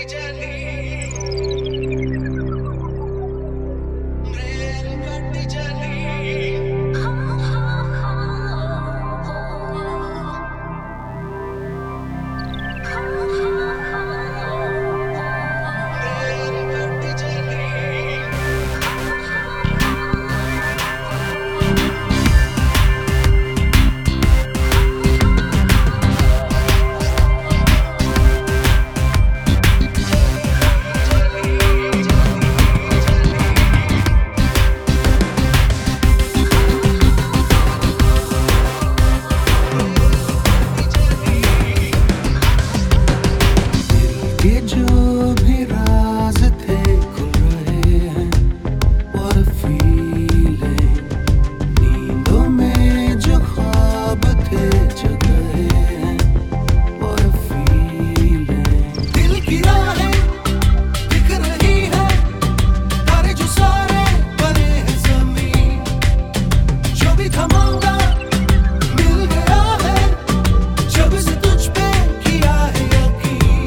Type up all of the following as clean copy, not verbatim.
ये जो भी राज थे खुल रहे हैं और फीलिंग नींदों में जो ख्वाब थे जग रहे हैं और फीलिंग दिल की राहें दिख रही है तारे जो सारे बने हैं ज़मीं जो भी थमाऊंगा मिल गया है जब से तुझ पे किया है यकीन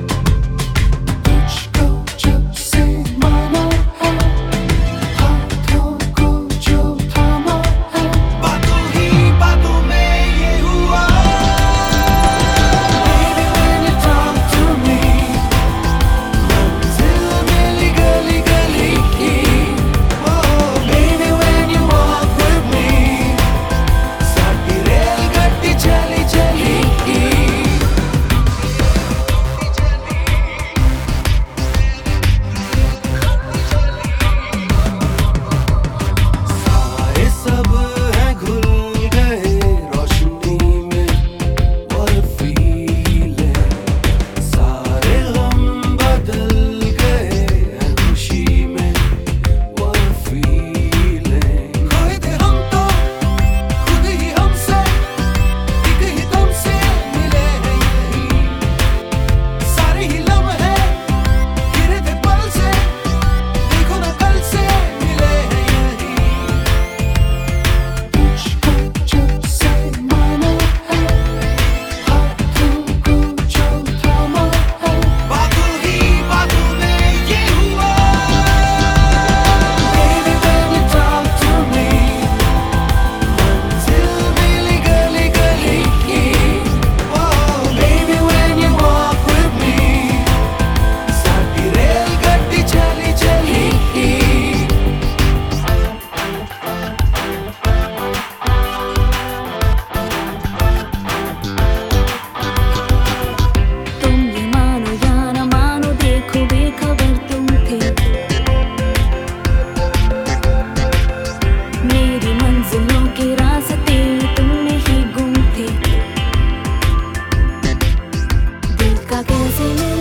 तुझको जब से माना है हाथों को जो थामा है बातों ही बातों में ये हुआ Baby when you talk to me मंजिल मिली गली गली की Oh baby when you walk with me साथी रेलगाड़ी चली चली की सारे सब हैं घुल गए रोशनी में और फीलिंग सारे गम बदल गए हैं खुशी में और फीलिंग खोए थे हम तो खुद ही हमसे एक ही दम से मिले हैं यही सारे ही लम्हे गिरे थे पल से देखो ना कल से मिले हैं यही तुझको जब से माना है हाथों को जो थामा है बातों ही बातों में ये हुआ Baby when you talk to me मंजिल मिली गली गली की Oh baby when you walk with me साथी रेलगाड़ी चली चली की तुम ये मानो या न मानो देखो बेखबर तुम थे मेरी मंजिलों के रास्ते तुमने ही गुम थे दिल का कैसे